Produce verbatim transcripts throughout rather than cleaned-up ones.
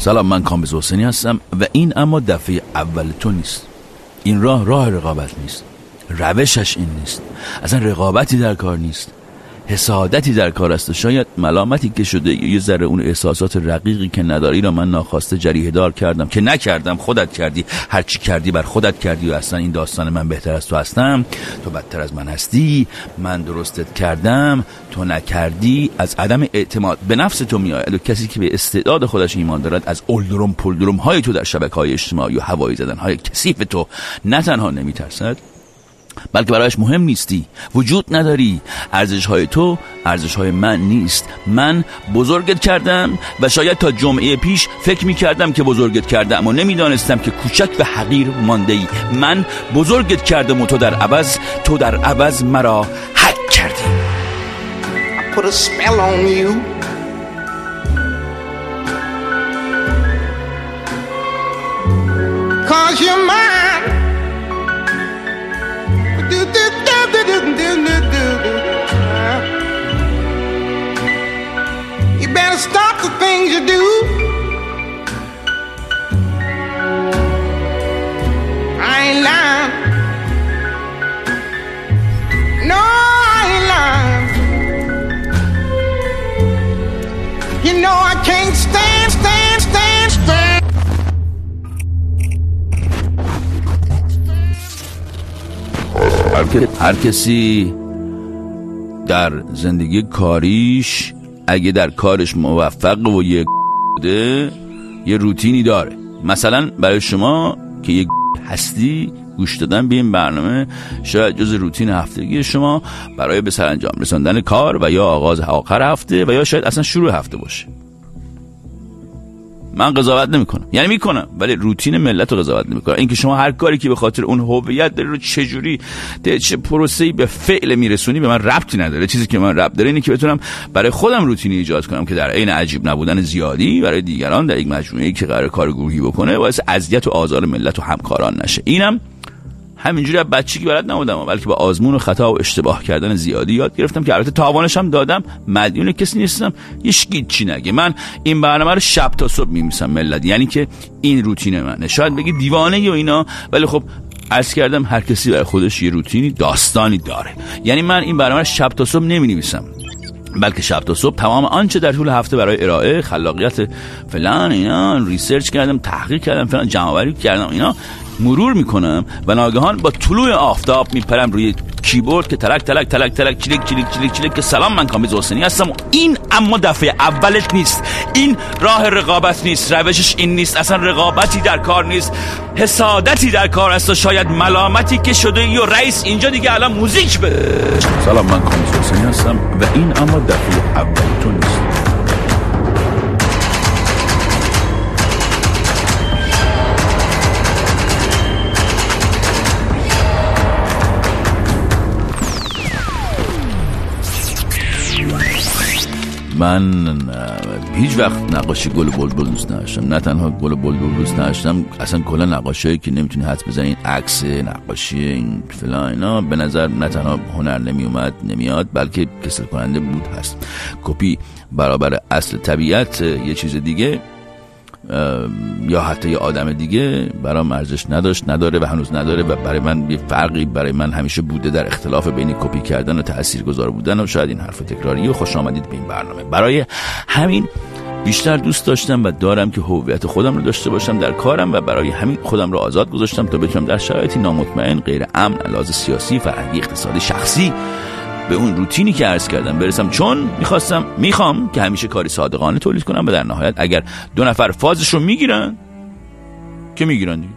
سلام، من کامبیز حسینی هستم و این اما دفعه اول تو نیست. این راه راه رقابت نیست، روشش این نیست، اصلا رقابتی در کار نیست، حسادتی در کار است. شاید ملامتی که شده یه ذره اون احساسات رقیقی که نداری را من ناخواسته جریحه دار کردم که نکردم. خودت کردی، هرچی کردی بر خودت کردی و اصلا این داستان من بهتر از تو هستم، تو بدتر از من هستی، من درستت کردم تو نکردی. از عدم اعتماد به نفس تو میآید و کسی که به استعداد خودش ایمان دارد از اولدروم پولدروم های تو در شبکه‌های اجتماعی و هوایی زدن های کثیف تو نه تنها نمیترسد بلکه برایش مهم نیستی، وجود نداری. ارزش های تو ارزش های من نیست. من بزرگت کردم و شاید تا جمعه پیش فکر می کردم که بزرگت کردم و نمی دانستم که کوچک و حقیر مانده ای. من بزرگت کردم و تو در عوض تو در عوض مرا حک کردی. I put a spell on you. Cause you're mine. You better stop the things you do. I ain't lying. No, I ain't lying. You know I can't stand, stand, stand, stand. هر کسی در زندگی کاریش اگه در کارش موفق و یه ده یه روتینی داره. مثلا برای شما که یه هستی، گوش دادن به این برنامه شاید جز روتین هفتگی شما برای به سرانجام رساندن کار و یا آغاز آخر هفته و یا شاید اصلا شروع هفته باشه. من قضاوت نمی کنم، یعنی می کنم ولی روتین ملت رو قضاوت نمی کنم. اینکه شما هر کاری که به خاطر اون هویت داری رو چجوری چه پروسه‌ای به فعل میرسونی به من ربطی نداره. چیزی که من ربط داره اینه که بتونم برای خودم روتینی ایجاد کنم که در عین عجیب نبودن زیادی برای دیگران در یک مجموعه‌ای که قرار کار گروهی بکنه باعث اذیت و آزار ملت و همکاران نشه. اینم همینجوری از بچگی بلد نبودم، بلکه با آزمون و خطا و اشتباه کردن زیادی یاد گرفتم که البته تاوانش هم دادم. مدیون کسی نیستم، هیچ چی نگه. من این برنامه رو شب تا صبح میمیسم ملت، یعنی که این روتین منه. شاید بگی دیوانه و اینا، ولی خب عرض کردم هر کسی برای خودش یه روتینی داستانی داره. یعنی من این برنامه رو شب تا صبح نمی‌نویسم، بلکه شب تا صبح تمام آنچه در طول هفته برای ارائه، خلاقیت فلان اینا ریسرچ کردم، تحقیق کردم، فلان جمع‌آوری کردم، اینا مرور میکنم و ناگهان با طلوع آفتاب میپرم روی کیبورد که تلک تلک تلک تلک چلیک چلیک چلیک چلیک که سلام، من کامبیز حسینی هستم. و این اما دفعه اولت نیست، این راه رقابت نیست، روشش این نیست، اصلا رقابتی در کار نیست، حسادتی در کار است و شاید ملامتی که شده یا رئیس اینجا دیگه الان موزیک بده. سلام، من کامبیز حسینی هستم و این اما دفعه اولت نیست. من هیچ وقت نقاشی گل و بلبل دوست نداشتم. نه تنها گل و بلبل دوست نداشتم، اصلا کلا نقاشیایی که نمیتونی حدس بزنی این عکس نقاشی این فلان اینا به نظر نه تنها هنر نمی اومد نمیاد بلکه کسل کننده بود هست. کپی برابر اصل طبیعت یه چیز دیگه یا حتی یه آدم دیگه برام ارزش نداشت، نداره و هنوز نداره و برای من یه فرقی برای من همیشه بوده در اختلاف بین کپی کردن و تاثیرگذار بودن. و شاید این حرف تکراری و خوش آمدید به این برنامه. برای همین بیشتر دوست داشتم و دارم که هویت خودم رو داشته باشم در کارم و برای همین خودم رو آزاد گذاشتم تا بتونم در شرایطی نامطمئن، غیر امن، لحاظ سیاسی، فرهنگی، اقتصادی، شخصی به اون روتینی که عرض کردم برسم. چون میخواستم میخوام که همیشه کاری صادقانه تولید کنم و در نهایت اگر دو نفر فازش رو میگیرن که میگیرن دیگه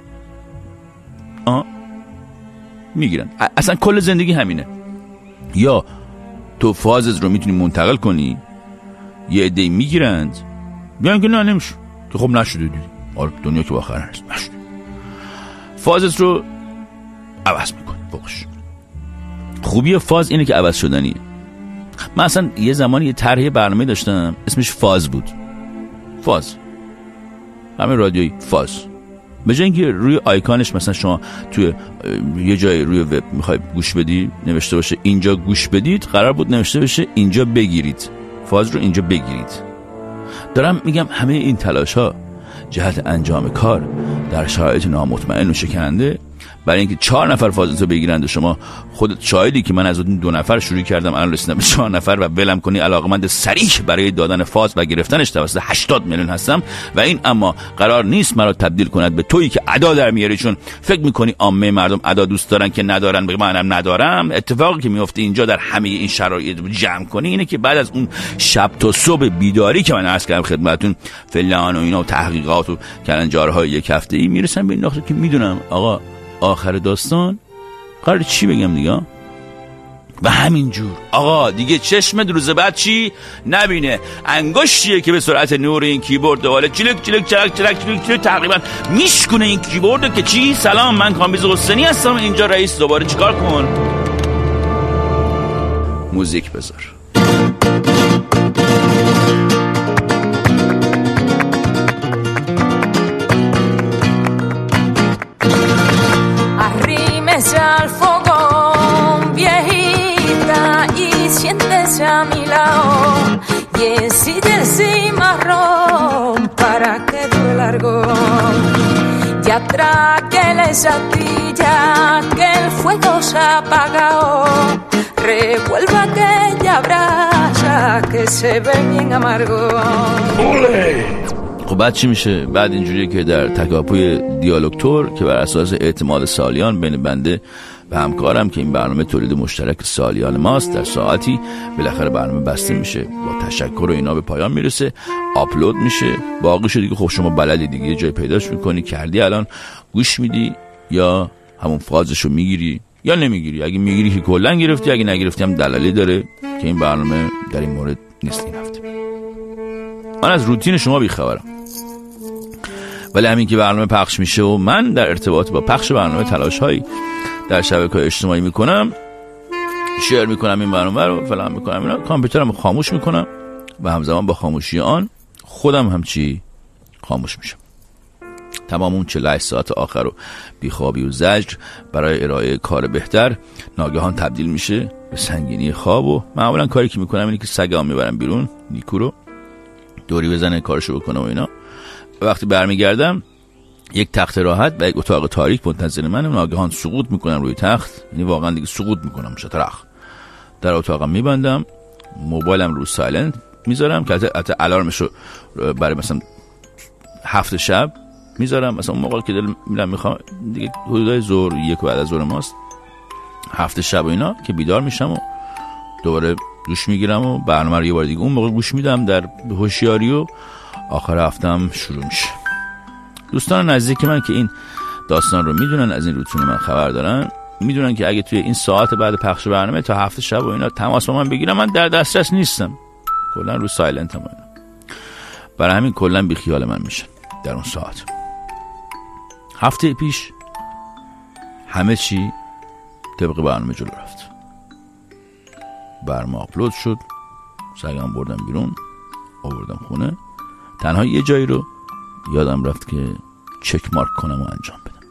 آه میگیرن. اصلا کل زندگی همینه، یا تو فازت رو میتونی منتقل کنی، یه عده‌ای میگیرند بیان که نه نمیشه که خب نشده دیدی. آره دنیا که باخر هست نشده، فازت رو عوض میکنی. فوقش خوبی فاز اینه که عوض شدنیه. من اصلا یه زمانی یه طرح برنامه داشتم اسمش فاز بود. فاز همه رادیویی فاز. به جای اینکه روی آیکانش مثلا شما توی یه جای روی وب میخوای گوش بدی نوشته باشه اینجا گوش بدید، قرار بود نوشته باشه اینجا بگیرید. فاز رو اینجا بگیرید. دارم میگم همه این تلاش ها جهت انجام کار در شرایط نامطمئن و شکننده برای اینکه چهار نفر فازتو بگیرند و شما خودت شاهدی که من از اون دو نفر شروع کردم الان رسیدم به چهار نفر و ولم کنی علاقمند صریح برای دادن فاز و گرفتنش توسط هشتاد میلیون هستم و این اما قرار نیست مرا تبدیل کند به تویی که ادا در میاری چون فکر میکنی عامه مردم ادا دوست دارن که ندارن بگم منم ندارم. اتفاقی که میفته اینجا در همه این شرایط جمع کنی اینه که بعد از اون شب تا صبح بیداری که من عرض کردم خدمتتون فلان و اینا و تحقیقات و کلنجارهای یک هفته‌ای میرسم به این نقطه که میدونم آقا آخر داستان قرار چی بگم دیگه و همینجور آقا دیگه چشمت روز بعد چی نبینه، انگشتیه که به سرعت نور این کیبورد دوباره چلک چلک چلک چلک چلک چلک تقریبا میشکنه این کیبورد که چی سلام من کامبیز حسینی هستم اینجا رئیس دوباره چیکار کن موزیک بذار. Al fogón, viejita, y siéntese a mi lado. Y ensíllese marrón para que dure largo. Ya tráquele esa tilla que el fuego se ha apagado. Revuelva aquella brasa que se ve bien amargo. ¡Ole! خب بعد چی میشه؟ بعد اینجوریه که در تکاپوی دیالوگتور که بر اساس اعتماد سالیان بین بنده و همکارم که این برنامه تولید مشترک سالیان ماست در ساعتی بالاخره برنامه بسته میشه با تشکر و اینا به پایان میرسه، آپلود میشه. باقیشو دیگه خب شما بلدی دیگه جای پیداش میکنی کردی الان گوش میدی یا همون فازشو میگیری یا نمیگیری. اگه میگیری که کلا گرفتی، اگه نگرفتی هم دلالی داره که این برنامه در این مورد نیست. این هفته من از روتین شما بیخبرم ولی همین که برنامه پخش میشه و من در ارتباط با پخش برنامه تلاش‌هایی در شبکه‌های اجتماعی میکنم، شیر میکنم این برنامه رو فلان میکنم اینا، کامپیوترم خاموش میکنم و همزمان با خاموشی آن خودم هم چی خاموش میشم. تمام اون چهل و هشت ساعت آخر رو بیخوابی و زجر برای ارائه کار بهتر ناگهان تبدیل میشه به سنگینی خواب و معمولا کاری که میکنم اینه که سگام میبرم بیرون، نیکو رو دوری بزنه کارشو بکنه و اینا. وقتی برمیگردم یک تخت راحت و یک اتاق تاریک منتظر منه. ناگهان سقوط میکنم روی تخت، یعنی واقعا دیگه سقوط میکنم شطرخ. در اتاقم میبندم، موبایلم رو سایلنت میذارم که البته الارمشو برای مثلا هفت شب میذارم، مثلا اون موقع که دل میرم میخوام دیگه حدودای ظهر یک بعد از ظهر ماست هفت شب و اینا که بیدار میشم و دوباره گوش میگیرم و برنامه رو یه بار دیگه اون موقع گوش میدم در هوشیاری و آخر هفتم شروع میشه. دوستان نزدیک من که این داستان رو میدونن، از این روتین من خبر دارن، میدونن که اگه توی این ساعت بعد پخش برنامه تا هفت شب و اینا تماس با من بگیرم من در دسترس نیستم، کلا رو سایلنتم اینا. برای همین کلا بی خیال من میشن در اون ساعت. هفته پیش همه چی طبق برنامه جلو رفت. برنامه آپلود شد، سگم بردم بیرون آوردم خونه. تنها یه جایی رو یادم رفت که چک مارک کنم و انجام بدم.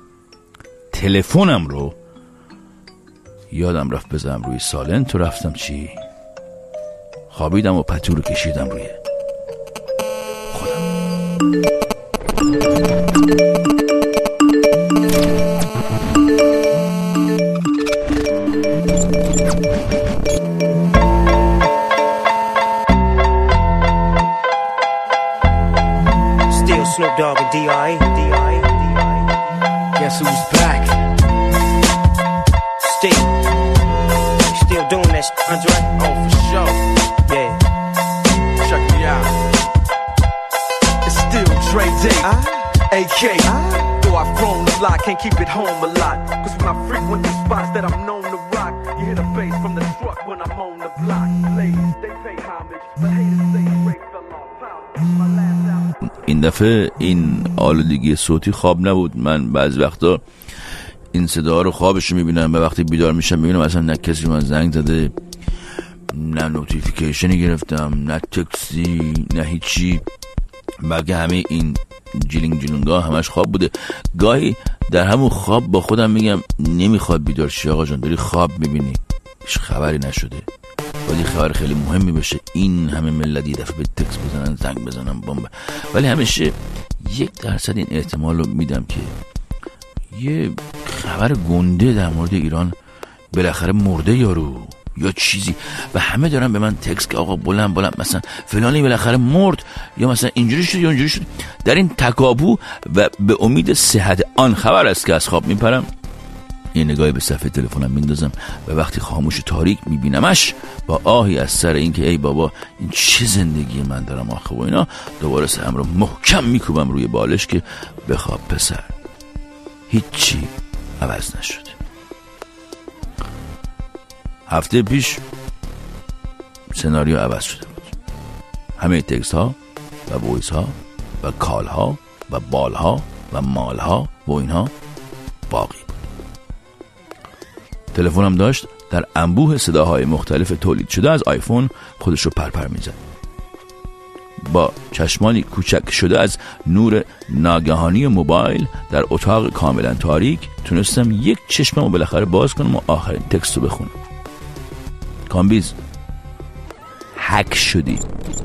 تلفنم رو یادم رفت بذارم روی سالنت و رفتم چی خوابیدم و پتو رو کشیدم روی خودم. Snoop Dogg and D R E. D R E. D R E. Guess who's back? Still. Still doing that shit, Andre? Oh, for sure. Yeah. Check me out. It's still Dre Day. Uh, A K. Uh, Though I've grown a lot, can't keep it home a lot. Cause when I frequent the spots that I'm known to rock, you hear the bass from the truck when I'm on the block. Ladies, they pay homage, but haters say Dre fell off. My last album. این دفعه این آلودگی صوتی خواب نبود. من بعض وقتا این صدا رو خوابش رو میبینم و وقتی بیدار میشم میبینم اصلا نه کسی من زنگ زده، نه نوتیفیکیشنی گرفتم، نه تکسی، نه هیچی، بلکه همه این جیلینگ جیلونگا همش خواب بوده. گاهی در همون خواب با خودم میگم نمیخواد بیدار شی آقا جان، داری خواب میبینی، هیچ خبری نشده، ولی خبر خیلی مهمی بشه این همه ملت یه دفعه به تکس بزنن، زنگ بزنن، بمب. ولی همیشه یک درصد این احتمال رو میدم که یه خبر گنده در مورد ایران بالاخره مرده یارو یا چیزی و همه دارن به من تکس که آقا بلند بلند مثلا فلانی بالاخره مرد یا مثلا اینجوری شد یا اونجوری شد. در این تکاپو و به امید صحت آن خبر است که از خواب میپرم، یه نگاهی به صفحه تلفنم میندازم و وقتی خاموش تاریک میبینمش با آهی از سر این که ای بابا این چه زندگی من دارم آخه و اینا، دوباره سرم رو محکم میکوبم روی بالش که بخواب پسر، هیچی عوض نشد. هفته پیش سناریو عوض شده بود. همه تکست ها و وایس ها و کال ها و بال ها و مال ها و اینها باقی بود. تلفنم داشت در انبوه صداهای مختلف تولید شده از آیفون خودش رو پرپر میزد. با چشمانی کوچک شده از نور ناگهانی موبایل در اتاق کاملا تاریک تونستم یک چشممو بالاخره باز کنم و آخرین تکست رو بخونم. کامبیز، هک شدی.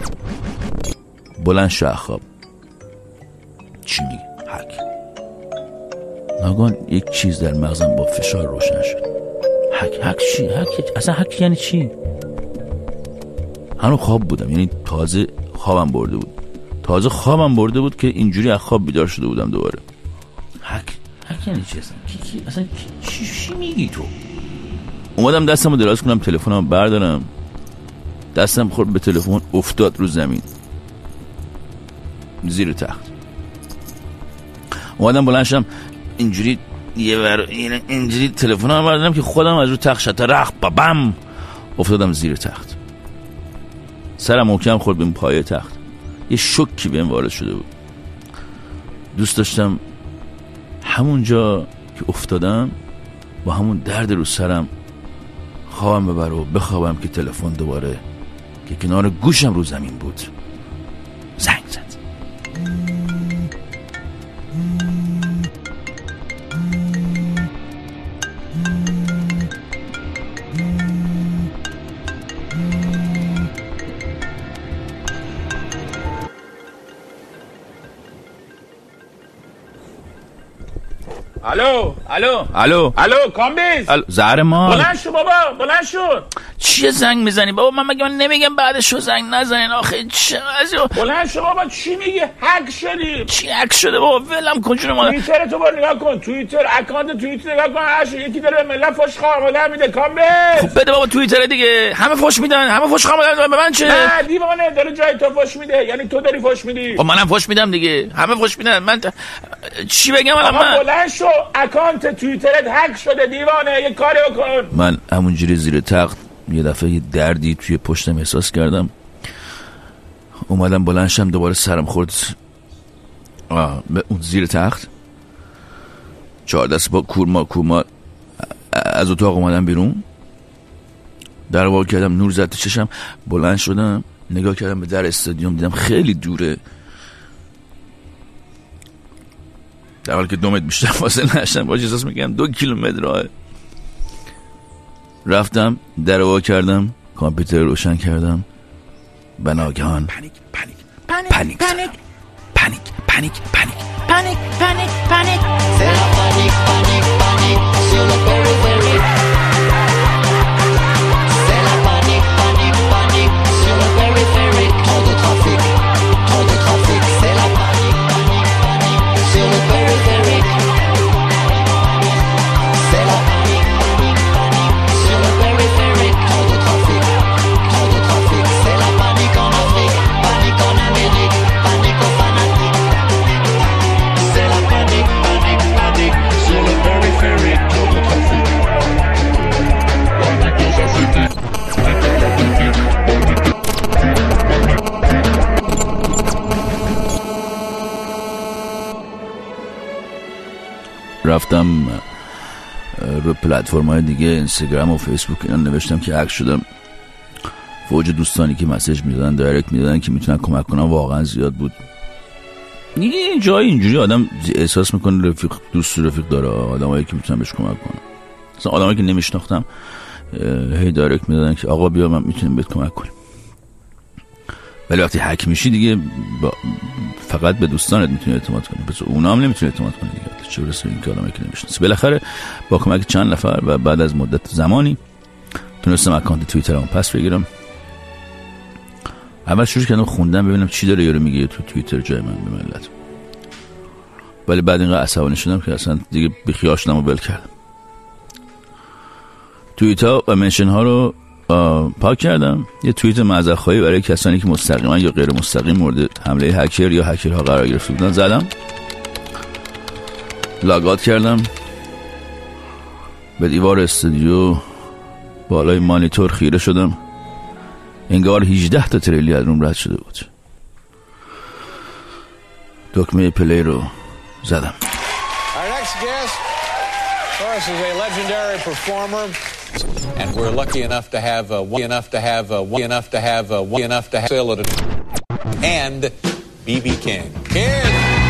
بلند شو خواب. چی میگی؟ هک. ناگهان یک چیز در مغزم با فشار روشن شد. هک هک چی؟ هک اصلا هک یعنی چی؟ هنوز خواب بودم، یعنی تازه خوابم برده بود. تازه خوابم برده بود که اینجوری از خواب بیدار شده بودم دوباره. هک هک یعنی چی اصلا؟ کی کی اصلا چی چی میگی تو؟ اومدم دستمو دراز کنم تلفنمو بردارم، دستم خورد به تلفن، افتاد رو زمین زیر تخت. اومدم بلند شدم اینجوری یه ور اینجوری تلفنمو بردارم که خودم از رو تخت شترخ بابم افتادم زیر تخت. سرم محکم خورد به پایه تخت. یه شوکی بهم وارد شده بود. دوست داشتم همونجا که افتادم با همون درد رو سرم خوابم ببره و بخوابم که تلفن دوباره که کنار گوشم رو زمین بود زنگ زد. الو الو الو الو کامبیز، زهر ما بلند شو بابا، بلند شو. چیه زنگ میزنی بابا؟ من مگه من نمیگم بعدشو زنگ نزنین آخه؟ چه بلند شو بابا، چی میگی؟ هک شدی. چی هک شده بابا؟ ولم کن جون ما. توییتر تو برو نگاه کن، توییتر اکانت توییتر نگاه کن، هر یکی داره به ملت فوش خواهر میده. کامبیز خب بده بابا توییتر دیگه، همه فوش میدن، همه فوش خواهر میدن، به من چه؟ نه دیوانه، داره جای تو فوش میده، یعنی تو داری فوش میدی. خب منم فوش میدم دیگه، همه فوش میدن. من ت... چی بگم الان؟ من بلند شو، اکانت توییترت هک شده دیوانه، یه کاری بکن. من همونجوری زیر تخت یه دفعه یه دردی توی پشتم احساس کردم. اومدم بلند شم، دوباره سرم خورد آه به اون زیر تخت. چهار دست با کورما کورما از اتاق اومدم بیرون، در وا کردم، نور زد تو چشم، بلند شدم، نگاه کردم به در استادیوم، دیدم خیلی دوره، در حالی که دو متر بیشتر فاصله نشدم، باشه احساس میکنم دو کیلومتر راهه. رفتم در وا کردم، کامپیوتر روشن کردم و ناگهان Panic, panic, پنیک panic, پنیک پنیک پنیک panic, panic, panic. C'est la panique, panique, panique sur le périphérique. C'est la panique, panique, panique sur le périphérique. Trop de trafic, trop de trafic. C'est la panique, panique, panique sur le périphérique. C'est la panique, panique, panique sur le périphérique. Trop de trafic, trop de trafic. C'est la panique en Afrique, panique en Amérique, panique aux fanatiques. C'est la panique, panique, panique sur le périphérique. Trop de trafic. Panique aux Africains, panique en Amérique, panique. رفتم رو پلتفرم‌های دیگه اینستاگرام و فیسبوک اینا نوشتم که هک شدم. فوج دوستانی که مسیج میدادن، دایرکت میدادن که میتونن کمک کنن واقعا زیاد بود. یه جایی اینجوری آدم احساس میکنه رفیق دوست رفیق داره، آدمایی که میتونن بهش کمک کنن. مثلا آدمایی که نمیشناختم هی دایرکت میدادن که آقا بیا من میتونیم بهت کمک کنیم. ولی وقتی هک میشی دیگه با فقط به دوستانت میتونی اعتماد کنی، پس اونا هم نمیتونی اعتماد کنی دیگه. چه برسه این که آدمی که نمیشناسی. بالاخره با کمک چند نفر و بعد از مدت زمانی تونستم اکانت توییترمو پس بگیرم. اول شروع کردم خوندم ببینم چی داره یارو میگه تو توییتر جای من به ملت، ولی بعد اینقدر عصبانی شدم که اصلا دیگه بیخیال شدم و ول کردم. توییت ها و منشن ها رو پاک کردم. یه توییت معذرخواهی برای کسانی که مستقیما یا غیر مستقیم مورد حمله هکر یا هکرها قرار گرفته بودن زدم. لاگ اوت کردم. به دیوار استودیو بالای مانیتور خیره شدم. انگار هجده تا تریلی از روم رد شده بود. دکمه پلی رو زدم. Our next guest, of course, is a legendary performer, and we're lucky enough to have uh, enough to have uh, enough to have uh, enough to have and B B King. King.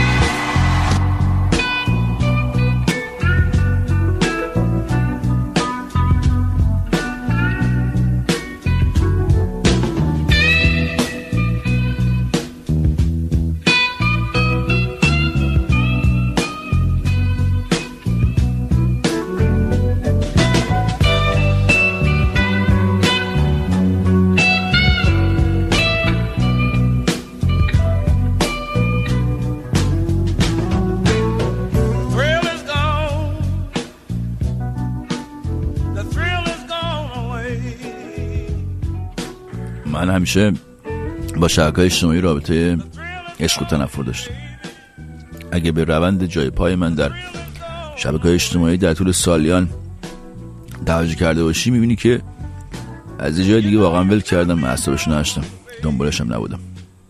من همیشه با شبکه‌های اجتماعی رابطه عشق و تنفر داشتم. اگه به روند جای پای من در شبکه‌های اجتماعی در طول سالیان توجه کرده باشی میبینی که از یه جای دیگه واقعا ول کردم، اعصابش نداشتم، دنبالش هم نبودم.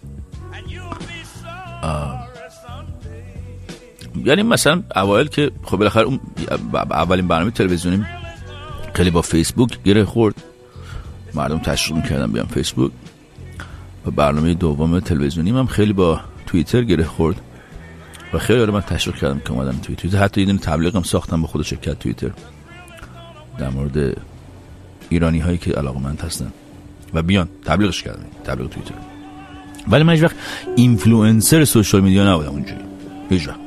یعنی مثلا اوایل که خب بالاخره اون اولین برنامه تلویزیونیم خیلی با فیسبوک گره خورد، مردم تشویق می‌کردن بیان فیسبوک. و برنامه دوم تلویزیونیم هم خیلی با توییتر گره خورد و خیلی رو من تشویق کردم که اومدن توییتر. حتی یه دونه تبلیغم ساختم با خود شرکت توییتر در مورد ایرانی هایی که علاقه‌مند هستن و بیان تبلیغش کردم، تبلیغ توییتر. ولی من هیچ وقت اینفلوئنسر سوشال میدیا نبودم اونجوری، هیچ وقت.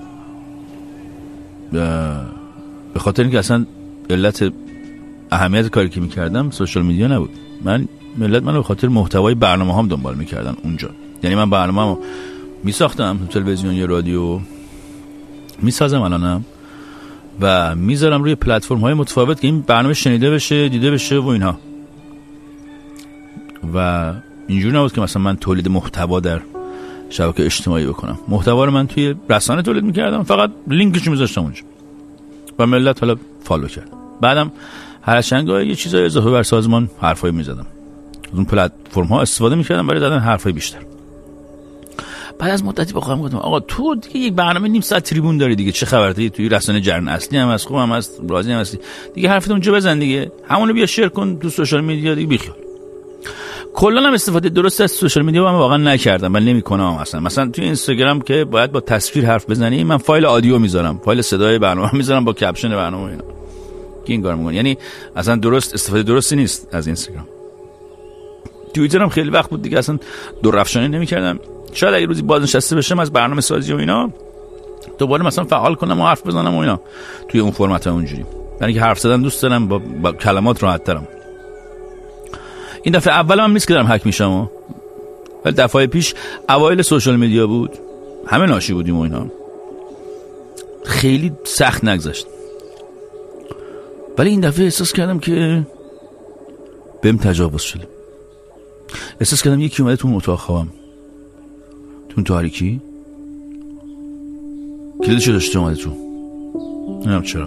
به خاطر اینکه اصلا علت اهمیت کاری که میکردم سوشال میدیا نبود. من ملت منو به خاطر محتوای برنامه هم دنبال میکردن اونجا. یعنی من برنامه‌مو میساختم تو تلویزیون یا رادیو، میسازم الانم و میذارم روی پلتفرم های متفاوت که این برنامه شنیده بشه، دیده بشه و اینها. و اینجوری نبود که مثلا من تولید محتوا در شبکه اجتماعی بکنم. محتوا رو من توی رسانه تولید میکردم، فقط لینکش میذاشتم اونجا و ملت حالا فالو کرد. بعدم هر چندگاه یه چیزای اضافه بر سازمان حرفایی میزدم، از اون پلتفرم ها استفاده میکردم برای دادن حرفای بیشتر. بعد از مدتی با خودم گفتم آقا تو دیگه یک برنامه نیم ساعت تریبون داری دیگه، چه خبره؟ توی رسانه جرن اصلی هم از خوبم از راضی هم هستی دیگه، حرفت اونجا بزن دیگه، همونو بیا شیر کن تو سوشال میدیا دیگه، بیخیال. کلا هم استفاده درست از سوشال میدیا من واقعا نکردم، من نمیکنم اصلا. مثلا توی اینستاگرام که باید با تصویر حرف بزنی، من فایل آدیو میذارم، فایل صدای برنامه میذارم با کپشن برنامه اینا. کی این کارو میکنه؟ یعنی اصلا درست استفاده درستی نیست از اینستاگرام. توییتر هم خیلی وقت بود دیگه اصلا دور رفشانی نمیکردم. شاید اگه روزی بازنشسته بشم از برنامه سازی و اینا دوباره مثلا فعال کنم و حرف بزنم و اینا توی اون فرمت ها اونجوری. یعنی که حرف زدن دوست دارم، با, با کلمات راحت ترم. این دفعه اول هم نیست که دارم هک میشم، ولی دفعه پیش اوایل سوشال میدیا بود، همه ناشی بودیم و اینا، خیلی سخت نگذشت. ولی این دفعه احساس کردم که بهم تجاوز شده. احساس کردم یکی اومده تو اون اتاق خوابم، تو اون تاریکی، کلیدشو داشته اومده تو، نمیدونم چرا.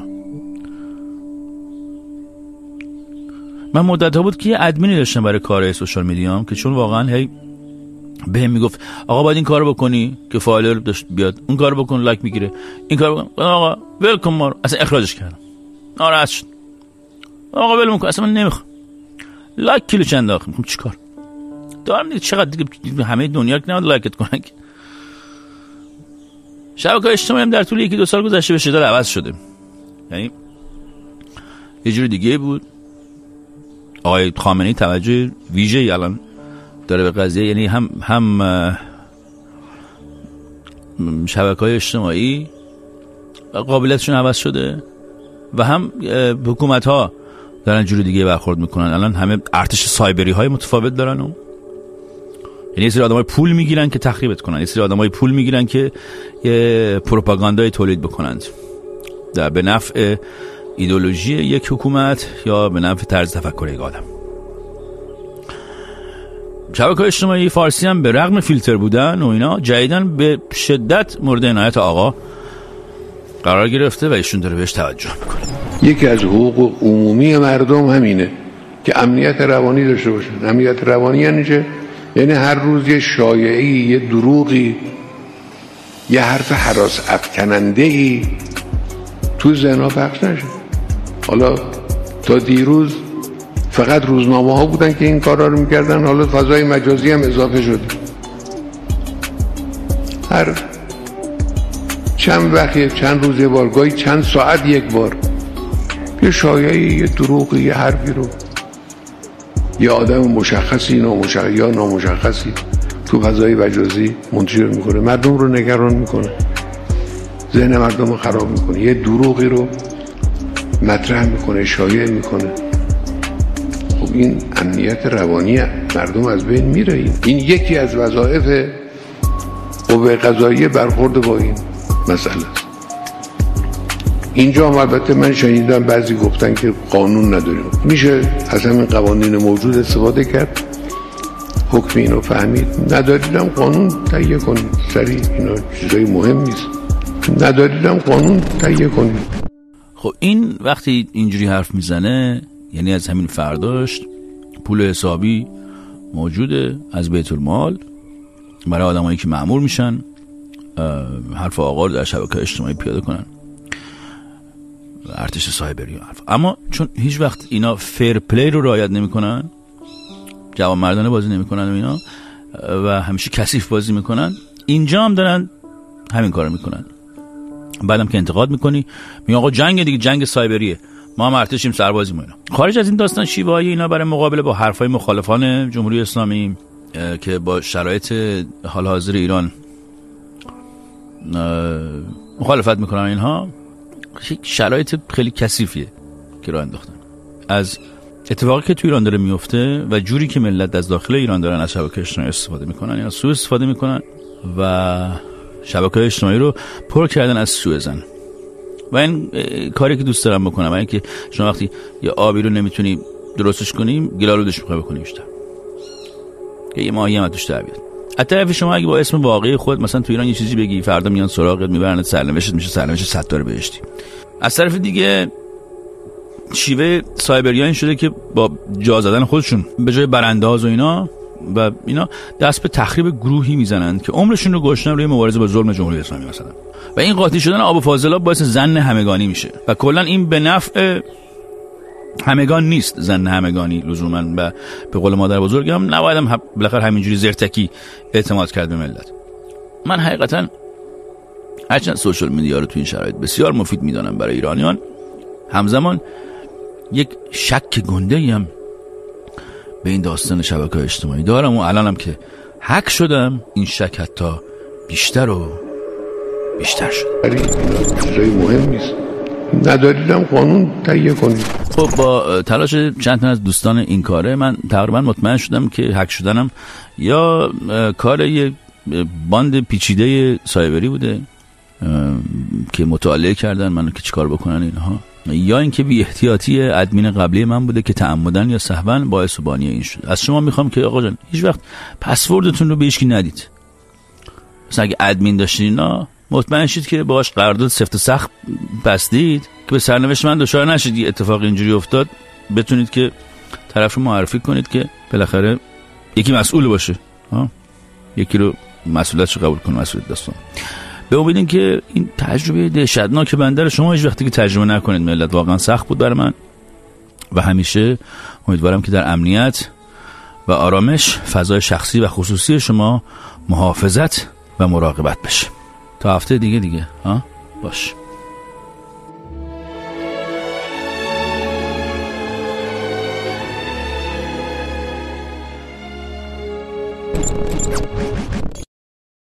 من مدت ها بود که یه ادمینی داشتم برای کارهای سوشال میدیام که چون واقعا هی بهم میگفت آقا باید این کارو بکنی که فایل رو داشت بیاد، اون کارو بکن لایک میگیره، این کارو بکن، آقا ولکم ما رو. اصلا اخراجش کردم، ناراحت شد. آقا ولم کن، اصلا من نمیخوام. لایک کیلو چند آخه میخوام چیکار دارم دیگه؟ چقدر دیگه همه دنیا که نمیاد لایکت کنن. شبکه‌های اجتماعی هم در طول یکی دو سال گذشته به شدت عوض شده. یعنی یه جور دیگه بود. آقای خامنه‌ای توجه ویژه‌ای الان داره به قضیه، یعنی هم هم شبکه‌های اجتماعی قابلیتشون عوض شده و هم حکومت‌ها دارن جوری دیگه برخورد میکنن. الان همه ارتش سایبری های متفاوت دارن و یعنی یه سری آدمای پول میگیرن که تخریبت کنن، یه سری آدمای پول میگیرن که یه پروپاگاندای تولید بکنند در به نفع ایدئولوژی یک حکومت یا به نفع طرز تفکر یک آدم. شبکه‌های اجتماعی فارسی هم به رغم فیلتر بودن و اینا جدیدن به شدت مورد عنایت آقا قرار گرفته و ایشون داره بهش توجه میکنه. یکی از حقوق عمومی مردم همینه که امنیت روانی داشته باشن. امنیت روانی یعنی چه؟ یعنی هر روز یه شایعی، یه دروغی، یه حرف هراس افکننده‌ای تو ذهن‌ها پخش نشه. حالا تا دیروز فقط روزنامه ها بودن که این کارا رو میکردن، حالا فضای مجازی هم اضافه شده. هر چند وقت، چند روز یه بار، گاهی چند ساعت یک بار یه شایعی، یه دروغی، یه حرفی رو یه آدم مشخصی نامشخص یا نامشخصی تو فضای مجازی منتشر میکنه، مردم رو نگران میکنه، ذهن مردم رو خراب میکنه، یه دروغی رو مطرح میکنه، شایع میکنه. خب این امنیت روانی مردم از بین میره. این, این یکی از وظایف قوه قضاییه برخورد با این مسئله است. اینجا هم البته من شنیدم بعضی گفتن که قانون نداریم. میشه از همین قوانین موجود استفاده کرد، حکم اینو فهمید. نداریدم قانون تهیه کنید، سریع، اینا چیزای مهم نیست. نداریدم قانون تهیه کنید. خب این وقتی اینجوری حرف میزنه یعنی از همین فرداش پول حسابی موجوده از بیت المال برای آدمایی که مأمور میشن حرف آقا رو در شبکه اجتماعی پیاده کنن، ارتش سایبری و حرف. اما چون هیچ وقت اینا فیر پلی رو رعایت نمیکنن، جوان مردانه بازی نمیکنن و اینا و همیشه کثیف بازی میکنن، اینجا هم دارن همین کارو میکنن. بعدم که انتقاد میکنی میگن آقا جنگ دیگه، جنگ سایبریه، ما هم ارتشیم، سربازیم و اینا. خارج از این داستان شیوه‌های اینا برای مقابله با حرفای مخالفان جمهوری اسلامی که با شرایط حال حاضر ایران مخالفت میکنن، اینها شرایط خیلی کثیفیه که راه انداختن. از اتفاقی که تو ایران داره میفته و جوری که ملت از داخل ایران دارن از شبکه اجتماعی استفاده میکنن یا سوء استفاده میکنن و شبکه اجتماعی رو پر کردن از سوء زن. و این کاری که دوست دارم بکنم، این که شما وقتی یه آبی رو نمیتونی درستش کنی، گلالودش میخوای بکنی بیشتر که یه ماهی هم توش در بیاد. از طرف شما اگه با اسم واقعی خود مثلا تو ایران یه چیزی بگی، فردا میان سراغت میبرنت، سرنوشتت میشه سرنوشت ستار بهشتی. از طرف دیگه شیوه سایبریان شده که با جا زدن خودشون به جای برانداز و اینا و اینا دست به تخریب گروهی میزنن که عمرشون رو گذاشتن روی مبارزه با ظلم جمهوری اسلامی مثلا. و این قاطی شدن آب و فاضلاب باعث زن همگانی میشه و کلا این به نفع همگان نیست. زن همگانی لزوما و به قول مادر بزرگم نباید هم بالاخره همینجوری زرتکی اعتماد کرد به ملت. من حقیقتا هرچند سوشال میدیا رو تو این شرایط بسیار مفید میدانم برای ایرانیان، همزمان یک شک گنده‌ای هم به این داستان شبکه‌های اجتماعی دارم و الانم که هک شدم این شک حتی بیشتر و بیشتر شد. ولی چیزای مهم نیست. نداریدم قانون تهیه کنید. خب با تلاش چند تا از دوستان این کاره من تقریبا مطمئن شدم که هک شدنم یا کار یه باند پیچیده سایبری بوده که مطالعه کردن منو که چیکار بکنن اینها، یا اینکه بی احتیاطی ادمین قبلی من بوده که تعمدن یا سهوا باعث و بانی این شد. از شما میخوام که آقا جان هیچ وقت پسوردتون رو به هیچ کی ندید. مثلا اگه ادمین داشتین اینا مطمئن شید که باهاش قرارداد سفت و سخت بستید که به سرنوشت من دچار نشید. یه اتفاق اینجوری افتاد بتونید که طرف رو معرفی کنید که بالاخره یکی مسئول باشه، ها یکی رو مسئولیتش قبول کنه، مسئولیت داستان. به امید این که این تجربه دهشتناک بنده رو شما هیچ وقتی که تجربه نکنید. ملت واقعا سخت بود برای من و همیشه امیدوارم که در امنیت و آرامش فضای شخصی و خصوصی شما محافظت و مراقبت بشه. تا هفته دیگه دیگه ها باش.